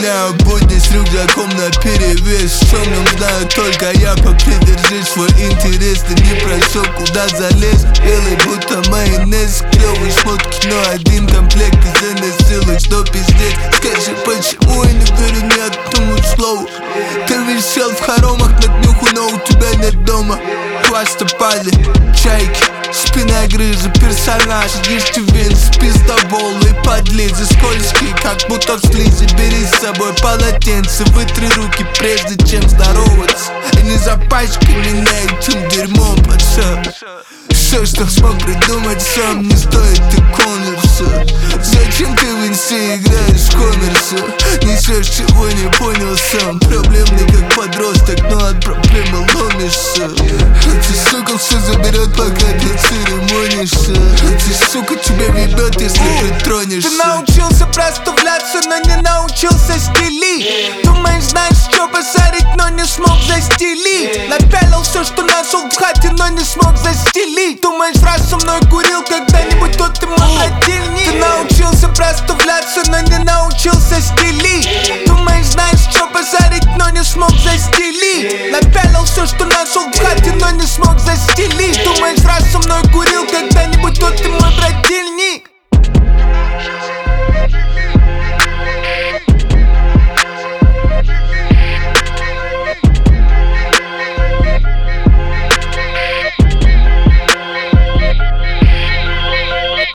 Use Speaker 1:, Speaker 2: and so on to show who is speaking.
Speaker 1: Гуляю будни с рюкзаком наперевес. В темном знаю только я, попридержи свой интерес. Ты не прошел, куда залез, белый будто майонез. Клевые шмотки, но один комплект из НС. Что пиздец, скажи, почему я не верю ни одному слову? Ты висел в хоромах на днюху, но у тебя нет дома. Хвастопали, чайки, спина грыжа, персонаж. Ешьте венс, пиздобол и подлизы. Скользкие, как будто в слизи. Бери с собой полотенце, вытри руки, прежде чем здороваться. И не запачкай меня этим дерьмом, пацан. Все, что смог придумать сам, не стоит и конверса. Зачем ты в инсе играешь в коммерса? Несешь, чего не понял сам. Проблемный как подросток, но от проблемы ломишься. Ты, сука, все заберет, пока ты церемонишься. Ты, сука, тебя ебет, если притронешься.
Speaker 2: Ты научился проставляться, но не научился стилить. Думаешь, знаешь, что базарить, но не смог застелить. Напялил все, что нашел в хате, но не смог застелить. Думаешь, раз со мной курил когда-нибудь, то ты мой брательник. Ты научился проставляться, но не научился стилить. Думаешь, знаешь, что базарить, но не смог застелить. Напялил все, что нашел в хате, но не смог застелить. Думаешь, раз со мной курил когда-нибудь, то ты мой брательник.